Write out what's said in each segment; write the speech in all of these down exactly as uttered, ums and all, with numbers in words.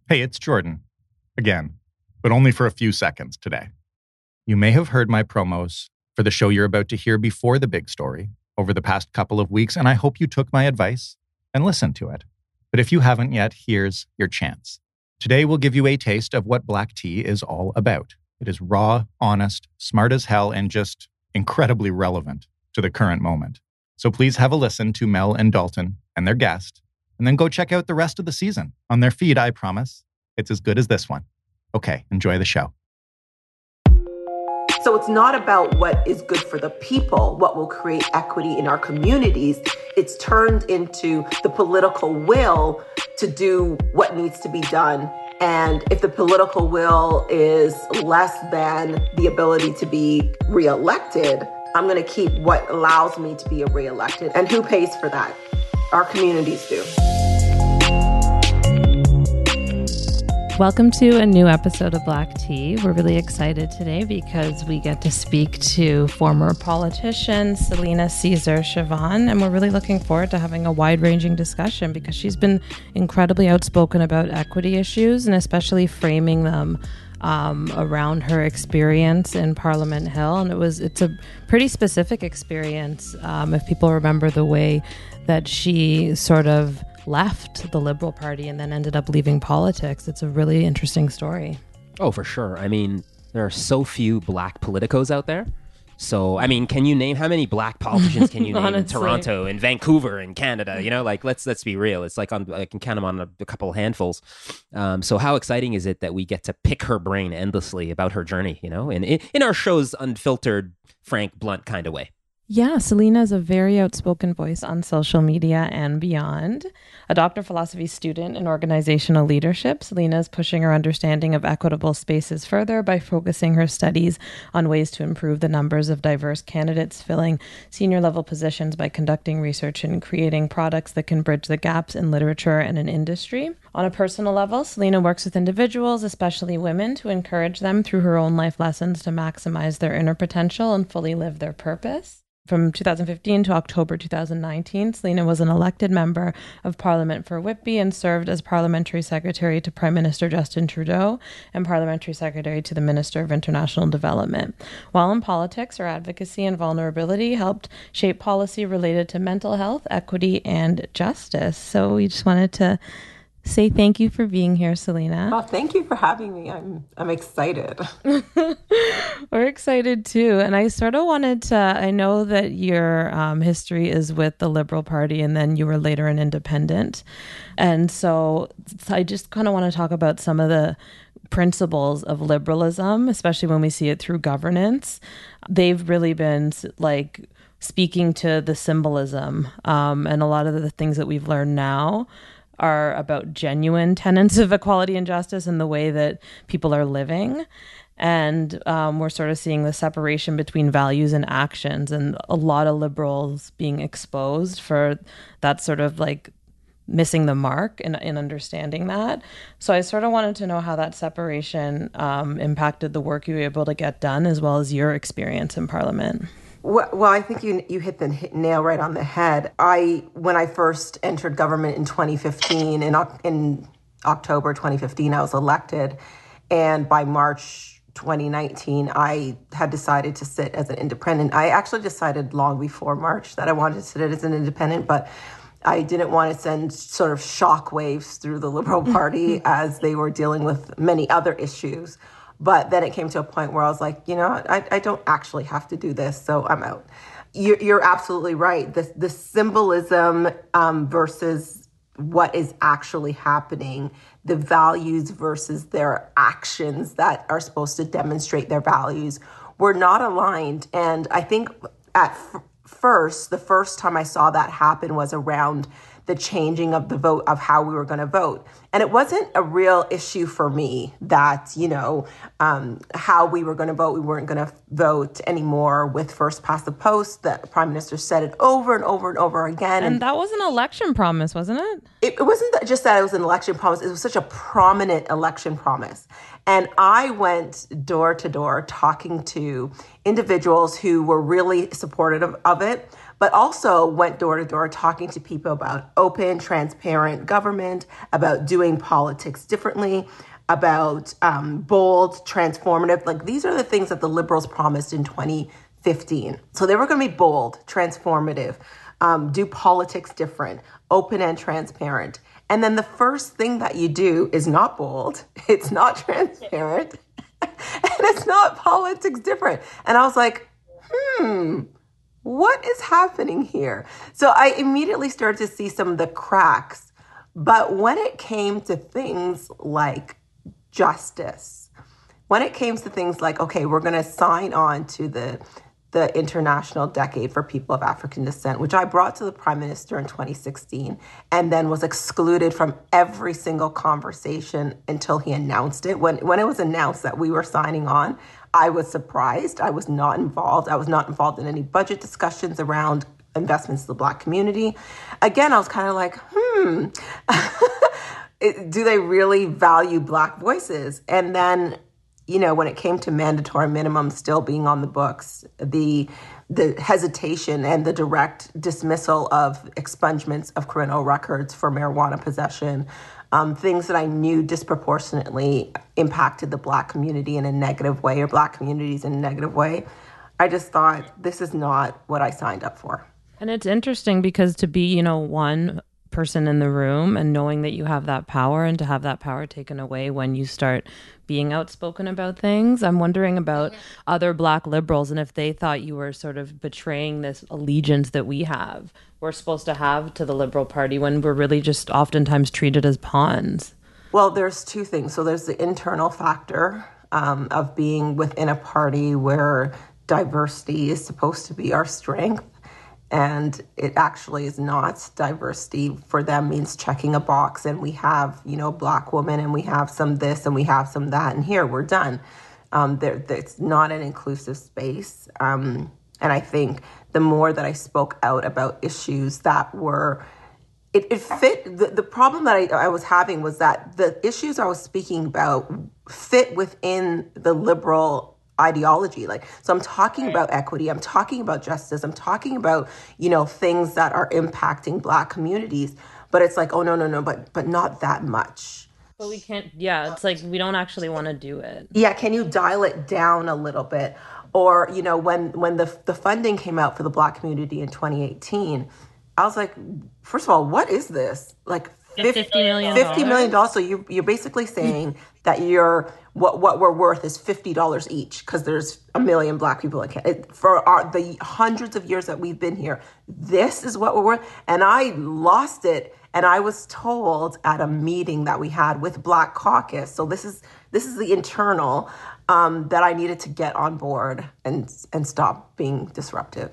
Hey, it's Jordan. Again, but only for a few seconds today. You may have heard my promos for the show you're about to hear before the big story over the past couple of weeks, and I hope you took my advice and listened to it. But if you haven't yet, here's your chance. Today, we'll give you a taste of what black tea is all about. It is raw, honest, smart as hell, and just incredibly relevant to the current moment. So please have a listen to Mel and Dalton and their guest, and then go check out the rest of the season on their feed, I promise. It's as good as this one. Okay, enjoy the show. So it's not about what is good for the people, what will create equity in our communities. It's turned into the political will to do what needs to be done. And if the political will is less than the ability to be reelected, I'm going to keep what allows me to be reelected. And who pays for that? Our communities do. Welcome to a new episode of Black Tea. We're really excited today because we get to speak to former politician Celina Caesar-Chavannes, and we're really looking forward to having a wide-ranging discussion because she's been incredibly outspoken about equity issues and especially framing them um, around her experience in Parliament Hill. And it was it's a pretty specific experience um, if people remember the way that she sort of left the Liberal Party and then ended up leaving politics. It's a really interesting story. Oh, for sure. I mean, there are so few black politicos out there. So, I mean, can you name how many black politicians can you name in Toronto, in Vancouver, in Canada? You know, like let's let's be real. It's like on I can count them on a, a couple handfuls. Um, so, how exciting is it that we get to pick her brain endlessly about her journey? You know, in in, in our show's unfiltered, frank, blunt kind of way. Yeah, Celina is a very outspoken voice on social media and beyond. A Doctor of Philosophy student in organizational leadership, Celina is pushing her understanding of equitable spaces further by focusing her studies on ways to improve the numbers of diverse candidates filling senior level positions by conducting research and creating products that can bridge the gaps in literature and in industry. On a personal level, Celina works with individuals, especially women, to encourage them through her own life lessons to maximize their inner potential and fully live their purpose. From two thousand fifteen to October two thousand nineteen, Celina was an elected member of Parliament for Whitby and served as Parliamentary Secretary to Prime Minister Justin Trudeau and Parliamentary Secretary to the Minister of International Development. While in politics, her advocacy and vulnerability helped shape policy related to mental health, equity, and justice. So we just wanted to say thank you for being here, Celina. Oh, thank you for having me. I'm I'm excited. We're excited too. And I sort of wanted to, I know that your um, history is with the Liberal Party and then you were later an independent. And so, so I just kind of want to talk about some of the principles of liberalism, especially when we see it through governance. They've really been like speaking to the symbolism um, and a lot of the things that we've learned now are about genuine tenets of equality and justice and the way that people are living. And um, we're sort of seeing the separation between values and actions, and a lot of liberals being exposed for that sort of like missing the mark in, in understanding that. So I sort of wanted to know how that separation um, impacted the work you were able to get done, as well as your experience in Parliament. Well, I think you you hit the nail right on the head. I when I first entered government in twenty fifteen, in in October twenty fifteen, I was elected, and by March twenty nineteen, I had decided to sit as an independent. I actually decided long before March that I wanted to sit as an independent, but I didn't want to send sort of shockwaves through the Liberal Party as they were dealing with many other issues. But then it came to a point where I was like, you know, I, I don't actually have to do this, so I'm out. You're, you're absolutely right. The, the symbolism um, versus what is actually happening, the values versus their actions that are supposed to demonstrate their values, were not aligned. And I think at f- first, the first time I saw that happen was around the changing of the vote, of how we were going to vote. And it wasn't a real issue for me that, you know, um, how we were going to vote. We weren't going to vote anymore with first past the post. The Prime Minister said it over and over and over again. And, and that was an election promise, wasn't it? It, it wasn't that, just that it was an election promise. It was such a prominent election promise. And I went door to door talking to individuals who were really supportive of, of it, but also went door to door talking to people about open, transparent government, about doing politics differently, about um, bold, transformative. Like, these are the things that the Liberals promised in twenty fifteen. So they were going to be bold, transformative, um, do politics different, open and transparent. And then the first thing that you do is not bold, it's not transparent, and it's not politics different. And I was like, hmm, what is happening here? So I immediately started to see some of the cracks. But when it came to things like justice, when it came to things like, okay, we're going to sign on to the the International Decade for People of African Descent, which I brought to the Prime Minister in twenty sixteen, and then was excluded from every single conversation until he announced it. When, when it was announced that we were signing on, I was surprised. I was not involved. I was not involved in any budget discussions around investments to the Black community. Again, I was kind of like, hmm, do they really value Black voices? And then, you know, when it came to mandatory minimums still being on the books, the the hesitation and the direct dismissal of expungements of criminal records for marijuana possession, um, things that I knew disproportionately impacted the Black community in a negative way, or Black communities in a negative way, I just thought, this is not what I signed up for. And it's interesting because to be, you know, one person in the room and knowing that you have that power, and to have that power taken away when you start being outspoken about things. I'm wondering about other Black liberals and if they thought you were sort of betraying this allegiance that we have, we're supposed to have to the Liberal Party, when we're really just oftentimes treated as pawns. Well, there's two things. So there's the internal factor um, of being within a party where diversity is supposed to be our strength. And it actually is not. Diversity for them means checking a box, and we have, you know, Black women, and we have some this, and we have some that, and here we're done. Um, there, it's not an inclusive space. Um, and I think the more that I spoke out about issues that were, it, it fit, the, the problem that I, I was having was that the issues I was speaking about fit within the Liberal ideology. Like, so I'm talking about equity, I'm talking about justice, I'm talking about, you know, things that are impacting Black communities, but it's like, oh, no, no, no, but but not that much. But we can't, yeah, it's like we don't actually want to do it. Yeah, can you dial it down a little bit? Or, you know, when when the the funding came out for the Black community in twenty eighteen, I was like, first of all, what is this? Like fifty million dollars. fifty million dollars. So you, you're basically saying that you're, what what we're worth is fifty dollars each, because there's a million Black people in Canada. For our, the hundreds of years that we've been here, this is what we're worth. And I lost it. And I was told at a meeting that we had with Black Caucus, so this is this is the internal, um, that I needed to get on board and and stop being disruptive.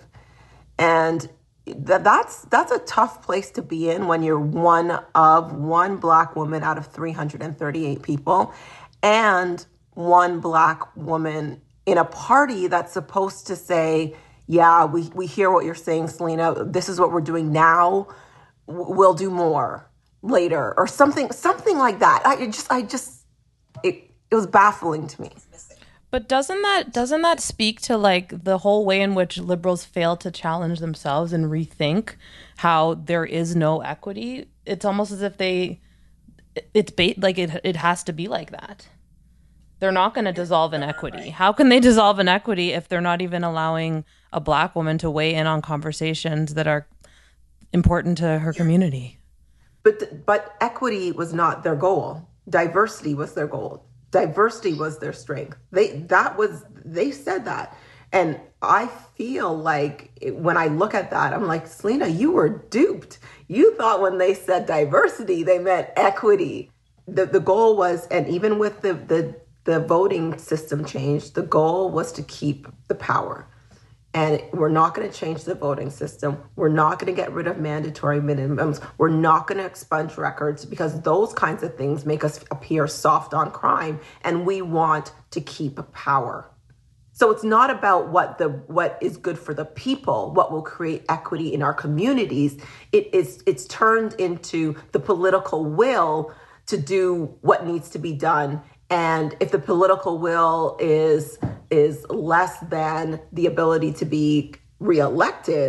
And that that's that's a tough place to be in when you're one of one Black woman out of three hundred thirty-eight people, and one Black woman in a party that's supposed to say, yeah, we, we hear what you're saying, Selena, this is what we're doing now, we'll do more later, or something something like that. I just I just it it was baffling to me. But doesn't that doesn't that speak to like the whole way in which liberals fail to challenge themselves and rethink how there is no equity? It's almost as if they it's bait like it it has to be like that. They're not going to dissolve inequity. How can they dissolve inequity if they're not even allowing a Black woman to weigh in on conversations that are important to her community? But but equity was not their goal. Diversity was their goal. Diversity was their strength. They that was they said that. And I feel like it, when I look at that, I'm like, Selena, you were duped. You thought when they said diversity, they meant equity. The the goal was, and even with the the, the voting system change, the goal was to keep the power. And we're not going to change the voting system. We're not going to get rid of mandatory minimums. We're not going to expunge records, because those kinds of things make us appear soft on crime. And we want to keep power. So it's not about what the what is good for the people, what will create equity in our communities. It is it's turned into the political will to do what needs to be done. And if the political will is is less than the ability to be reelected,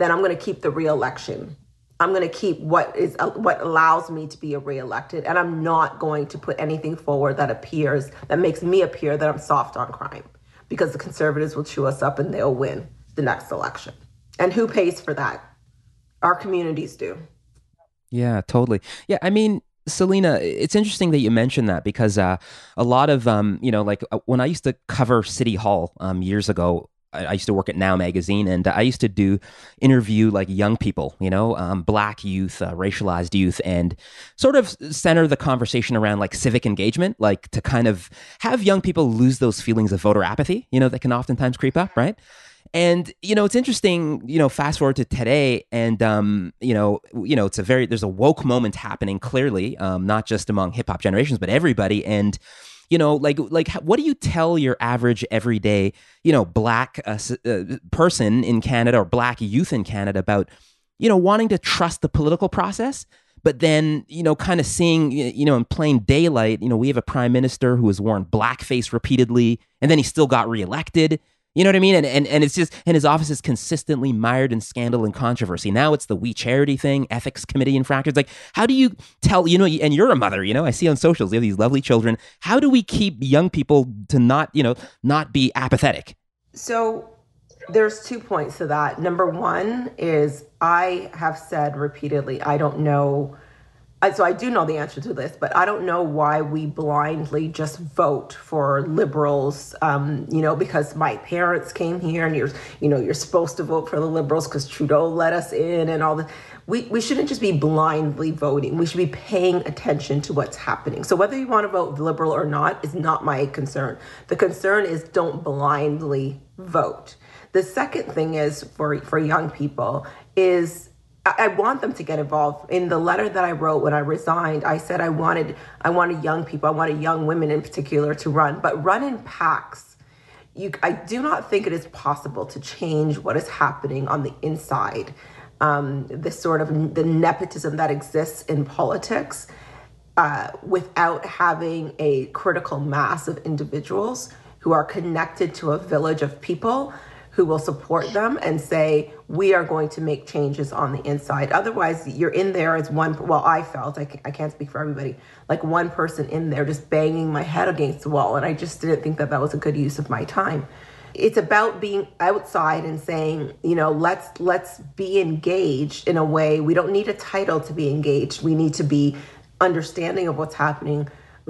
then I'm going to keep the re-election. I'm going to keep what is uh, what allows me to be a re-elected, and I'm not going to put anything forward that appears, that makes me appear that I'm soft on crime, because the Conservatives will chew us up and they'll win the next election. And who pays for that? Our communities do. Yeah, totally. Yeah, I mean, Selena, it's interesting that you mentioned that, because uh, a lot of, um, you know, like uh, when I used to cover City Hall um, years ago, I, I used to work at Now Magazine, and I used to do interview like young people, you know, um, Black youth, uh, racialized youth, and sort of center the conversation around like civic engagement, like to kind of have young people lose those feelings of voter apathy, you know, that can oftentimes creep up, right? And, you know, it's interesting, you know, fast forward to today, and, um, you know, you know, it's a very, there's a woke moment happening clearly, um, not just among hip hop generations, but everybody. And, you know, like, like, what do you tell your average everyday, you know, Black uh, uh, person in Canada, or Black youth in Canada, about, you know, wanting to trust the political process, but then, you know, kind of seeing, you know, in plain daylight, you know, we have a prime minister who has worn blackface repeatedly, and then he still got reelected. You know what I mean? And, and and it's just, and his office is consistently mired in scandal and controversy. Now it's the We Charity thing, ethics committee infractions. Like, how do you tell, you know, and you're a mother, you know, I see on socials, you have these lovely children. How do we keep young people to not, you know, not be apathetic? So there's two points to that. Number one is, I have said repeatedly, I don't know. So I do know the answer to this, but I don't know why we blindly just vote for Liberals, um, you know, because my parents came here, and you're, you know, you're supposed to vote for the Liberals because Trudeau let us in and all that. We, we shouldn't just be blindly voting. We should be paying attention to what's happening. So whether you want to vote Liberal or not is not my concern. The concern is, don't blindly vote. The second thing is, for, for young people, is I want them to get involved. In the letter that I wrote when I resigned, I said I wanted I wanted young people, I wanted young women in particular to run, but run in packs. You, I do not think it is possible to change what is happening on the inside. Um, this sort of the nepotism that exists in politics uh, without having a critical mass of individuals who are connected to a village of people who will support them and say, we are going to make changes on the inside. Otherwise, you're in there as one, well, I felt, I can't, I can't speak for everybody, like one person in there just banging my head against the wall. And I just didn't think that that was a good use of my time. It's about being outside and saying, you know, let's let's be engaged in a way. We don't need a title to be engaged. We need to be understanding of what's happening.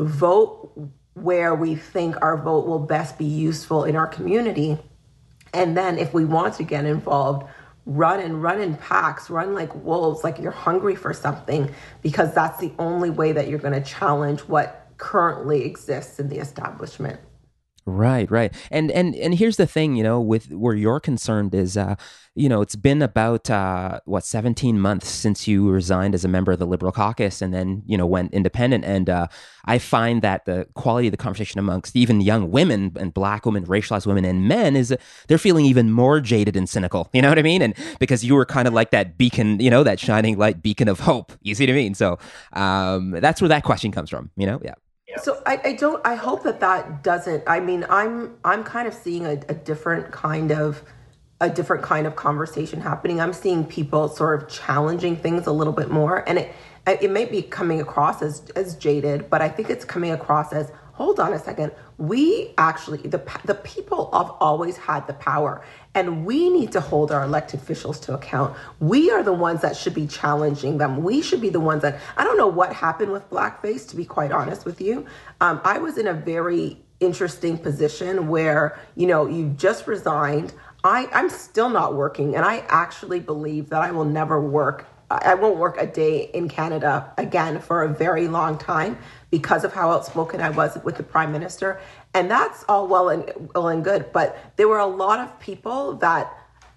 Vote where we think our vote will best be useful in our community. And then if we want to get involved, run and run in packs, run like wolves, like you're hungry for something, because that's the only way that you're going to challenge what currently exists in the establishment. Right, right. And and and here's the thing, you know, with where you're concerned is, uh, you know, it's been about, uh, what, seventeen months since you resigned as a member of the Liberal caucus, and then, you know, went independent. And uh, I find that the quality of the conversation amongst even young women and Black women, racialized women, and men is, uh, they're feeling even more jaded and cynical. You know what I mean? And because you were kind of like that beacon, you know, that shining light beacon of hope. You see what I mean? So um, that's where that question comes from, you know? Yeah. So I, I don't, I hope that that doesn't, I mean, I'm, I'm kind of seeing a, a different kind of, a different kind of conversation happening. I'm seeing people sort of challenging things a little bit more, and it, it may be coming across as, as jaded, but I think it's coming across as, hold on a second. We actually, the the people have always had the power, and we need to hold our elected officials to account. We are the ones that should be challenging them. We should be the ones that, I don't know what happened with blackface, to be quite honest with you. Um, I was in a very interesting position where, you know, you've just resigned. I, I'm still not working, and I actually believe that I will never work. I won't work a day in Canada again for a very long time because of how outspoken I was with the Prime Minister. And that's all well and well and good. But there were a lot of people that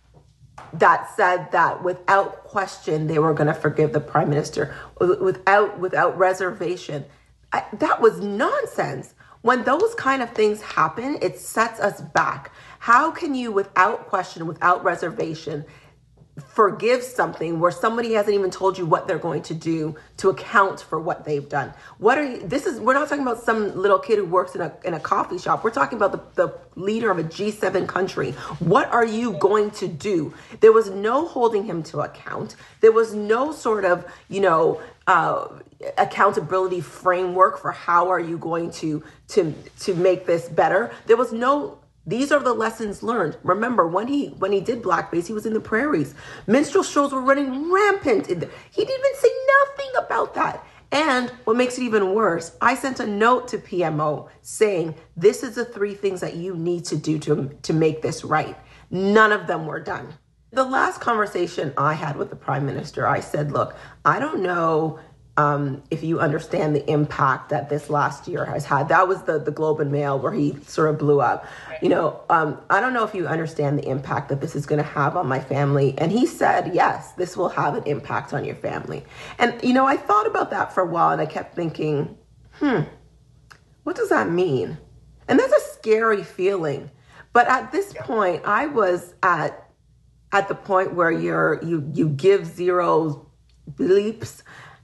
that said that without question they were going to forgive the Prime Minister without without reservation. I, that was nonsense. When those kind of things happen, it sets us back. How can you, without question, without reservation, forgive something where somebody hasn't even told you what they're going to do to account for what they've done? What are you, this is, we're not talking about some little kid who works in a in a coffee shop. We're talking about the, the leader of a G seven country. What are you going to do? There was no holding him to account. There was no sort of, you know, uh, accountability framework for how are you going to, to, to make this better. There was no. These are the lessons learned. Remember, when he when he did blackface, he was in the prairies. Minstrel shows were running rampant. In the, he didn't even say nothing about that. And what makes it even worse, I sent a note to P M O saying, this is the three things that you need to do to, to make this right. None of them were done. The last conversation I had with the Prime Minister, I said, look, I don't know Um, if you understand the impact that this last year has had. That was the, the Globe and Mail where he sort of blew up. You know, um, I don't know if you understand the impact that this is going to have on my family. And he said, yes, this will have an impact on your family. And, you know, I thought about that for a while and I kept thinking, hmm, what does that mean? And that's a scary feeling. But at this point, I was at at the point where you're you you give zero bleeps.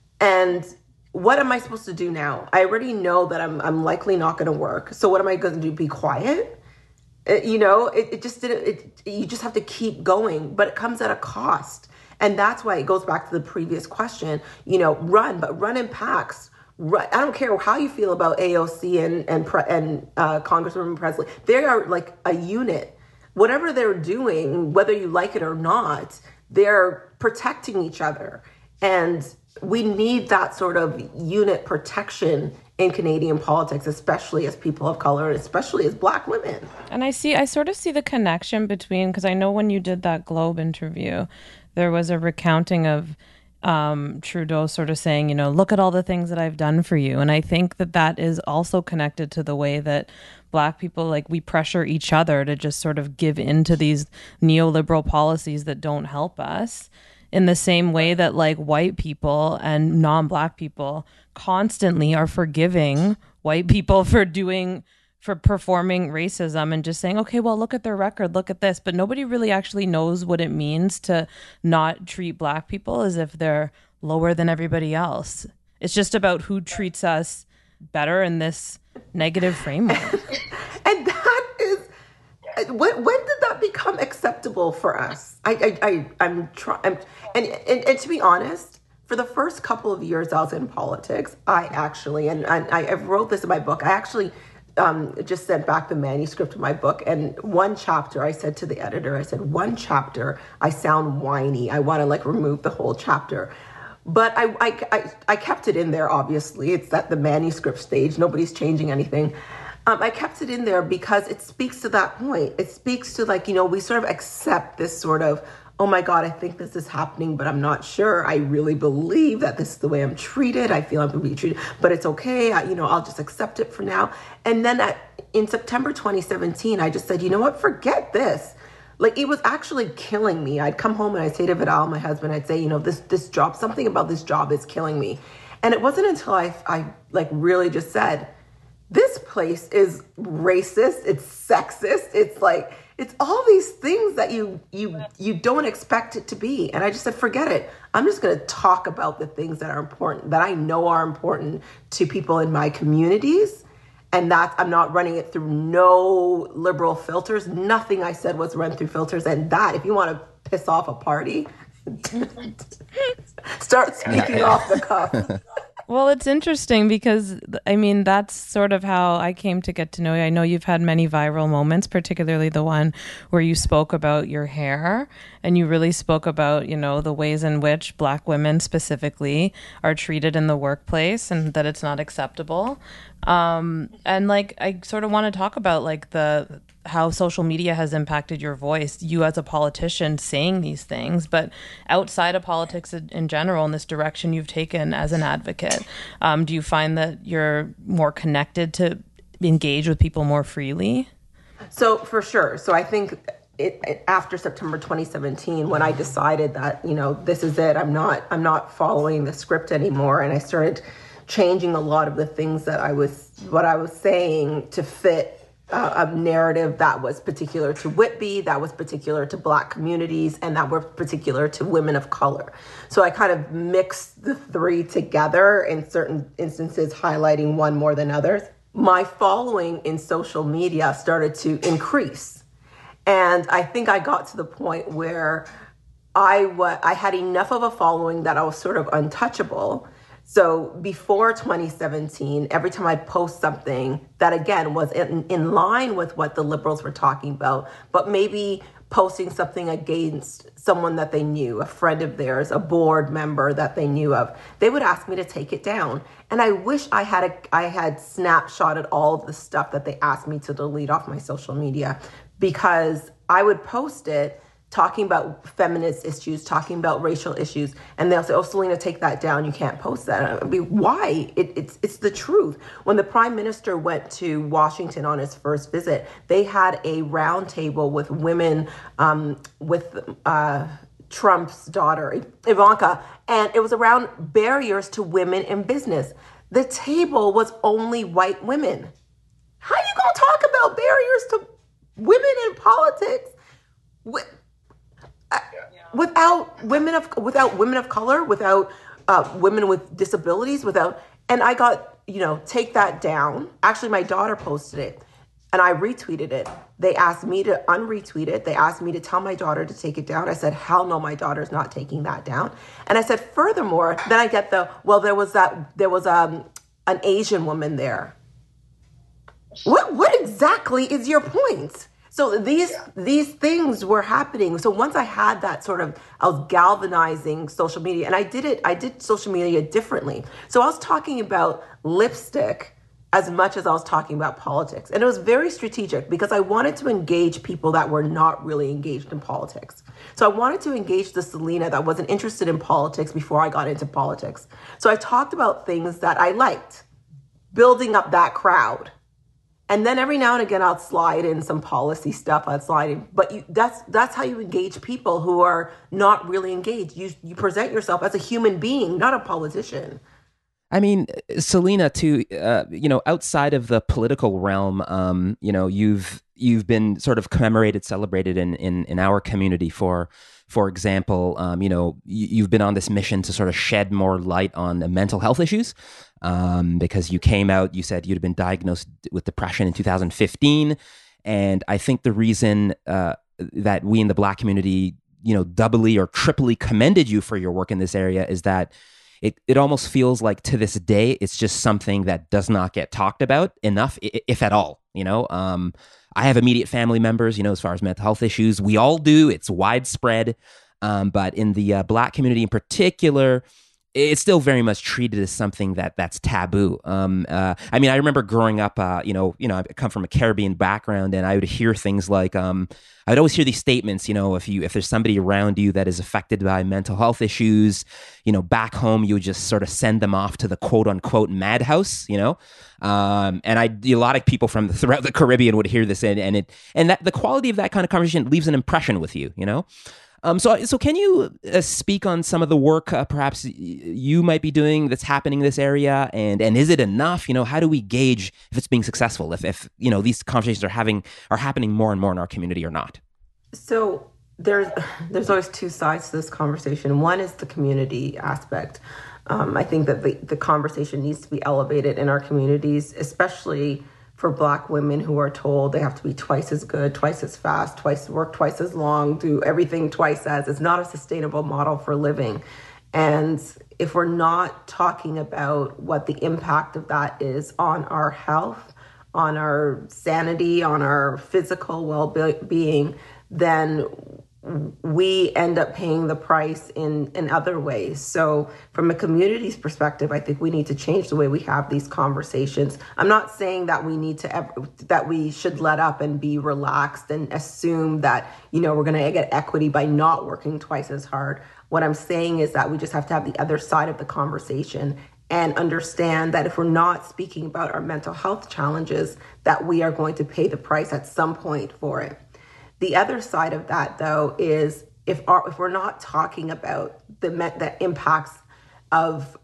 And what am I supposed to do now? I already know that I'm I'm likely not going to work. So what am I going to do? Be quiet? It, you know, it, it just didn't. It, you just have to keep going, but it comes at a cost, and that's why it goes back to the previous question. You know, run, but run in packs. Run, I don't care how you feel about A O C and and and uh, Congresswoman Presley. They are like a unit. Whatever they're doing, whether you like it or not, they're protecting each other, and we need that sort of unit protection in Canadian politics, especially as people of color and especially as Black women. And I see, I sort of see the connection between, because I know when you did that Globe interview, there was a recounting of um, Trudeau sort of saying, you know, look at all the things that I've done for you. And I think that that is also connected to the way that Black people, like, we pressure each other to just sort of give in to these neoliberal policies that don't help us. In the same way that like white people and non-Black people constantly are forgiving white people for doing, for performing racism and just saying, okay, well, look at their record, look at this. But nobody really actually knows what it means to not treat Black people as if they're lower than everybody else. It's just about who treats us better in this negative framework. And that is, when, when did that become acceptable for us? I, I, I I'm trying, and, and and to be honest, for the first couple of years I was in politics, I actually, and, and I, I wrote this in my book, I actually um, just sent back the manuscript of my book, and one chapter, I said to the editor, I said, one chapter, I sound whiny, I want to like remove the whole chapter. But I, I, I, I kept it in there, obviously. It's at the manuscript stage, nobody's changing anything. Um, I kept it in there because it speaks to that point. It speaks to like, you know, we sort of accept this sort of, oh my God, I think this is happening, but I'm not sure. I really believe that this is the way I'm treated. I feel I'm going to be treated, but it's okay. I, you know, I'll just accept it for now. And then at, in September twenty seventeen, I just said, you know what, forget this. Like, it was actually killing me. I'd come home and I'd say to Vidal, my husband, I'd say, you know, this this job, something about this job is killing me. And it wasn't until I, I like really just said, this place is racist, it's sexist, it's like, it's all these things that you you you don't expect it to be. And I just said, forget it. I'm just going to talk about the things that are important, that I know are important to people in my communities. And that I'm not running it through no liberal filters. Nothing I said was run through filters. And that, if you want to piss off a party, start speaking off the cuff. Well, it's interesting because, I mean, that's sort of how I came to get to know you. I know you've had many viral moments, particularly the one where you spoke about your hair and you really spoke about, you know, the ways in which Black women specifically are treated in the workplace and that it's not acceptable. Um, and like, I sort of want to talk about like the how social media has impacted your voice, you as a politician saying these things, but outside of politics in general, in this direction you've taken as an advocate, um, do you find that you're more connected to engage with people more freely? So for sure. So I think it, it, after September twenty seventeen, when I decided that, you know, this is it, I'm not, I'm not following the script anymore. And I started changing a lot of the things that I was, what I was saying to fit uh, a narrative that was particular to Whitby, that was particular to Black communities, and that were particular to women of color. So I kind of mixed the three together, in certain instances highlighting one more than others. My following in social media started to increase. And I think I got to the point where I, wa- I had enough of a following that I was sort of untouchable. So before twenty seventeen, every time I'd post something that, again, was in, in line with what the liberals were talking about, but maybe posting something against someone that they knew, a friend of theirs, a board member that they knew of, they would ask me to take it down. And I wish I had a, I had snapshotted all of the stuff that they asked me to delete off my social media, because I would post it talking about feminist issues, talking about racial issues, and they'll say, "Oh, Selena, take that down. You can't post that." I'd be, why? It, it's it's the truth. When the prime minister went to Washington on his first visit, they had a round table with women, um, with uh, Trump's daughter, Ivanka, and it was around barriers to women in business. The table was only white women. How you gonna talk about barriers to women in politics with, uh, without women of without women of color, without uh, women with disabilities, without? And I got, you know, take that down. Actually, my daughter posted it, and I retweeted it. They asked me to unretweet it. They asked me to tell my daughter to take it down. I said, hell no, my daughter's not taking that down. And I said, furthermore, then I get the, well, there was that, there was um, an Asian woman there. What what exactly is your point? So these yeah. these things were happening. So once I had that sort of, I was galvanizing social media, and I did it, I did social media differently. So I was talking about lipstick as much as I was talking about politics. And it was very strategic because I wanted to engage people that were not really engaged in politics. So I wanted to engage the Selena that wasn't interested in politics before I got into politics. So I talked about things that I liked, building up that crowd. And then every now and again, I'll slide in some policy stuff. I'd slide in, but you, that's that's how you engage people who are not really engaged. You you present yourself as a human being, not a politician. I mean, Selena, too, uh, you know, outside of the political realm, um, you know, you've you've been sort of commemorated, celebrated in in, in our community for. For example, um, you know, you've been on this mission to sort of shed more light on the mental health issues um, because you came out, you said you'd been diagnosed with depression in two thousand fifteen. And I think the reason uh, that we in the Black community, you know, doubly or triply commended you for your work in this area is that it, it almost feels like to this day, it's just something that does not get talked about enough, if at all, you know. Um, I have immediate family members, you know, as far as mental health issues. We all do. It's widespread. Um, but in the uh, Black community in particular, it's still very much treated as something that that's taboo. Um, uh, I mean, I remember growing up, uh, you know, you know, I come from a Caribbean background, and I would hear things like, um, I would always hear these statements, you know, if you if there's somebody around you that is affected by mental health issues, you know, back home, you would just sort of send them off to the quote unquote madhouse, you know. Um, and I, a lot of people from the, throughout the Caribbean would hear this, and, and it, and that the quality of that kind of conversation leaves an impression with you, you know. Um, so, so can you uh, speak on some of the work uh, perhaps you might be doing that's happening in this area, and and is it enough? You know, how do we gauge if it's being successful? If if you know these conversations are having are happening more and more in our community or not? So there's there's always two sides to this conversation. One is the community aspect. Um, I think that the, the conversation needs to be elevated in our communities, especially for Black women who are told they have to be twice as good, twice as fast, twice work twice as long, do everything twice as. It's not a sustainable model for living. And if we're not talking about what the impact of that is on our health, on our sanity, on our physical well-being, then we end up paying the price in, in other ways. So from a community's perspective, I think we need to change the way we have these conversations. I'm not saying that we need to, ever, that we should let up and be relaxed and assume that, you know, we're going to get equity by not working twice as hard. What I'm saying is that we just have to have the other side of the conversation and understand that if we're not speaking about our mental health challenges, that we are going to pay the price at some point for it. The other side of that, though, is if our, if we're not talking about the the impacts of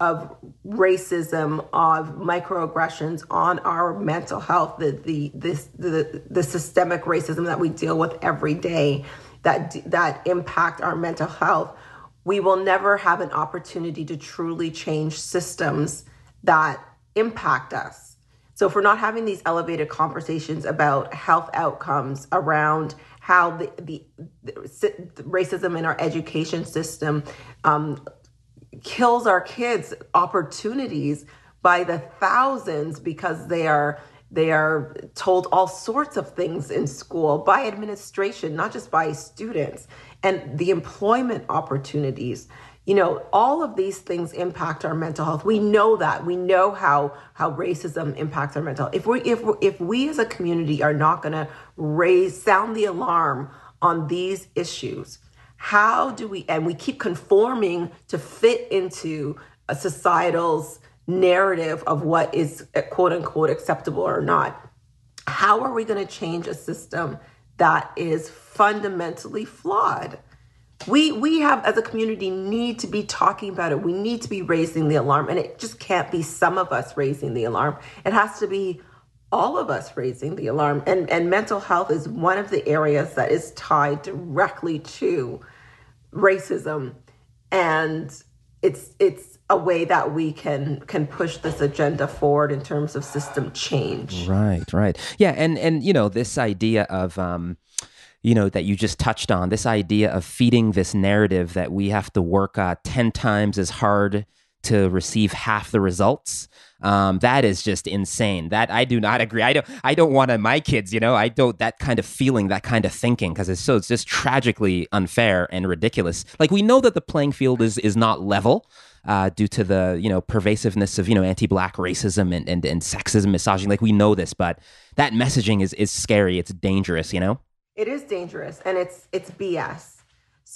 of racism, of microaggressions on our mental health, the the this the the systemic racism that we deal with every day that that impact our mental health, we will never have an opportunity to truly change systems that impact us. So if we're not having these elevated conversations about health outcomes, around how the, the, the racism in our education system um, kills our kids' opportunities by the thousands because they are they are told all sorts of things in school by administration, not just by students, and the employment opportunities. You know, all of these things impact our mental health. We know that. We know how how racism impacts our mental health. If we if we, if we as a community are not going to raise sound the alarm on these issues, how do we, and we keep conforming to fit into a societal's narrative of what is quote unquote acceptable or not, how are we going to change a system that is fundamentally flawed? We we have, as a community, need to be talking about it. We need to be raising the alarm, and it just can't be some of us raising the alarm. It has to be all of us raising the alarm. And, and mental health is one of the areas that is tied directly to racism, and it's it's a way that we can can push this agenda forward in terms of system change. Right, right. Yeah, and and you know, this idea of um you know, that you just touched on, this idea of feeding this narrative that we have to work uh, ten times as hard to receive half the results. Um, that is just insane. That I do not agree. I don't. I don't want to, my kids. You know, I don't that kind of feeling, that kind of thinking, because it's so it's just tragically unfair and ridiculous. Like, we know that the playing field is is not level uh, due to the you know pervasiveness of you know anti-Black racism and, and and sexism, misogyny. Like, we know this, but that messaging is is scary. It's dangerous. You know. It is dangerous, and it's it's B S.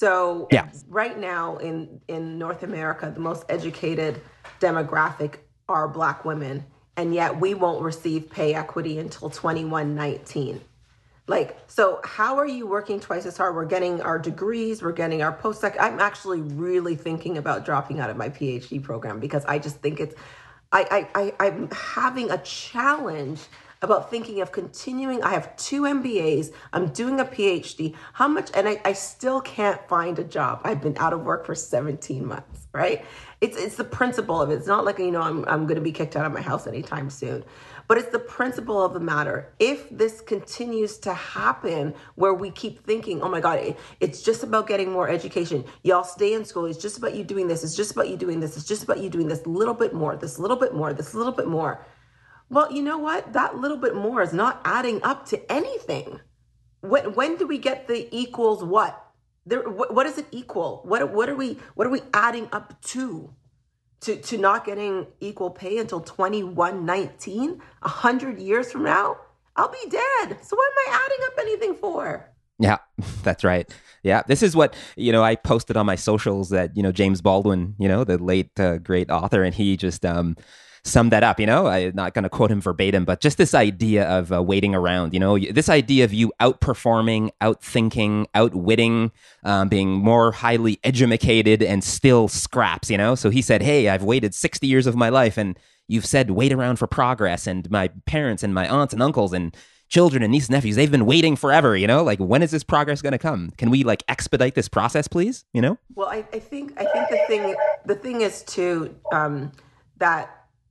So yeah. Right now in, in North America, the most educated demographic are Black women, and yet we won't receive pay equity until twenty-one nineteen. Like, so how are you working twice as hard? We're getting our degrees, we're getting our post-doc. I'm actually really thinking about dropping out of my PhD program because I just think it's, I, I, I, I'm having a challenge about thinking of continuing. I have two M B As. I'm doing a PhD. How much? And I, I still can't find a job. I've been out of work for seventeen months, right? It's it's the principle of it. It's not like, you know, I'm I'm going to be kicked out of my house anytime soon. But it's the principle of the matter. If this continues to happen where we keep thinking, oh my God, it, it's just about getting more education. Y'all stay in school. It's just about you doing this. It's just about you doing this. It's just about you doing this little bit more, this little bit more, this little bit more. Well, you know what? That little bit more is not adding up to anything. When when do we get the equals what? There, what, what does it equal? What what are we what are we adding up to? To to not getting equal pay until twenty-one nineteen, a hundred years from now? I'll be dead. So what am I adding up anything for? Yeah, that's right. Yeah, this is what, you know, I posted on my socials that, you know, James Baldwin, you know, the late uh, great author, and he just um summed that up. You know, I'm not going to quote him verbatim, but just this idea of uh, waiting around, you know, this idea of you outperforming, outthinking, outwitting, um, being more highly educated and still scraps, you know? So he said, hey, I've waited sixty years of my life, and you've said wait around for progress, and my parents and my aunts and uncles and children and nieces and nephews, they've been waiting forever, you know? Like, when is this progress going to come? Can we like expedite this process, please? You know? Well, I, I think I think the thing the thing is too um, that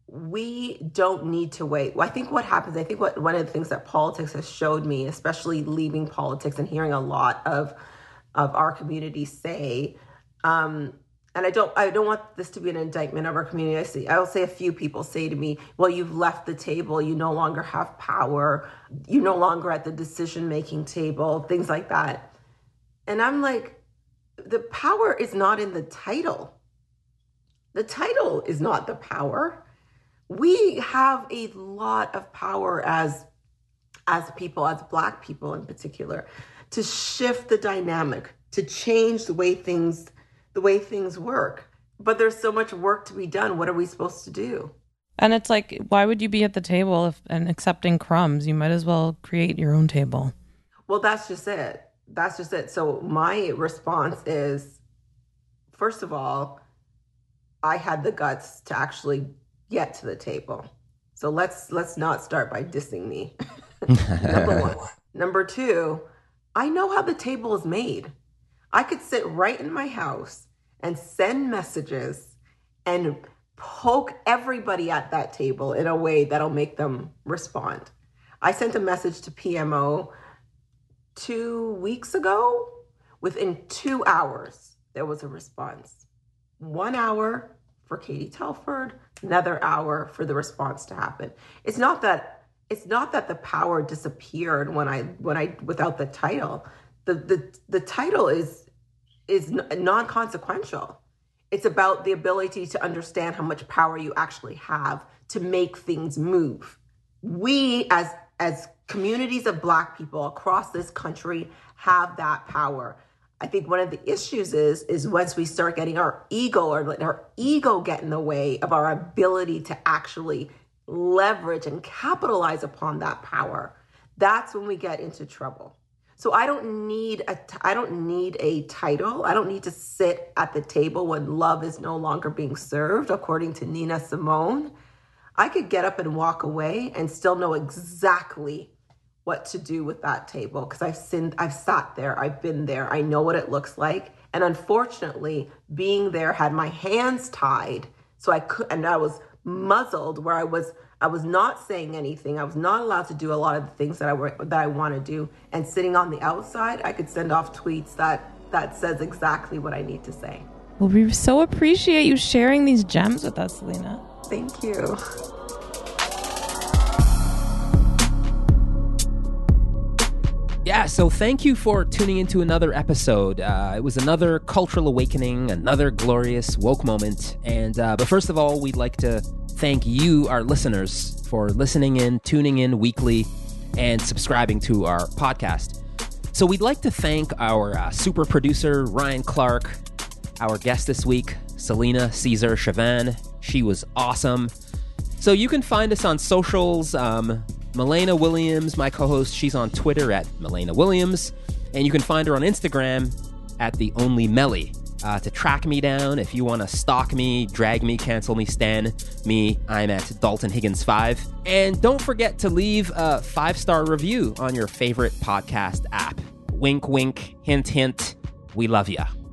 we don't need to wait. I think what happens, I think what one of the things that politics has showed me, especially leaving politics and hearing a lot of of our community say, um, and I don't I don't want this to be an indictment of our community. I see I will say a few people say to me, well, you've left the table, you no longer have power, you're no longer at the decision-making table, things like that. And I'm like, the power is not in the title. The title is not the power. We have a lot of power as as people, as Black people in particular, to shift the dynamic, to change the way things the way things work. But there's so much work to be done. What are we supposed to do? And it's like, why would you be at the table if, and accepting crumbs? You might as well create your own table. Well, that's just it. That's just it. So my response is, first of all, I had the guts to actually get to the table. So let's let's not start by dissing me. Number one. Number two, I know how the table is made. I could sit right in my house and send messages and poke everybody at that table in a way that'll make them respond. I sent a message to P M O two weeks ago. Within two hours, there was a response. One hour for Katie Telford, another hour for the response to happen. It's not that it's not that the power disappeared when I when I without the title. The the the title is is non-consequential. It's about the ability to understand how much power you actually have to make things move. We as as communities of Black people across this country have that power. I think one of the issues is, is once we start getting our ego or letting our ego get in the way of our ability to actually leverage and capitalize upon that power, that's when we get into trouble. So I don't need a, I don't need a title. I don't need to sit at the table when love is no longer being served, according to Nina Simone. I could get up and walk away and still know exactly what to do with that table because I've sinned, I've sat there, I've been there, I know what it looks like. And unfortunately, being there had my hands tied, so I could, and I was muzzled where I was, I was not saying anything. I was not allowed to do a lot of the things that I were, that I want to do. And sitting on the outside, I could send off tweets that that says exactly what I need to say. Well, we so appreciate you sharing these gems with us, Selena. Thank you. Yeah, so thank you for tuning into another episode. Uh, it was another cultural awakening, another glorious woke moment. And uh, but first of all, we'd like to thank you, our listeners, for listening in, tuning in weekly, and subscribing to our podcast. So we'd like to thank our uh, super producer, Ryan Clark, our guest this week, Selena Caesar Chavan. She was awesome. So you can find us on socials. Um, Milena Williams, my co-host, she's on Twitter at Milena Williams. And you can find her on Instagram at The Only Melly. Uh, to track me down, if you want to stalk me, drag me, cancel me, stan me, I'm at Dalton Higgins five. And don't forget to leave a five-star review on your favorite podcast app. Wink, wink, hint, hint. We love ya.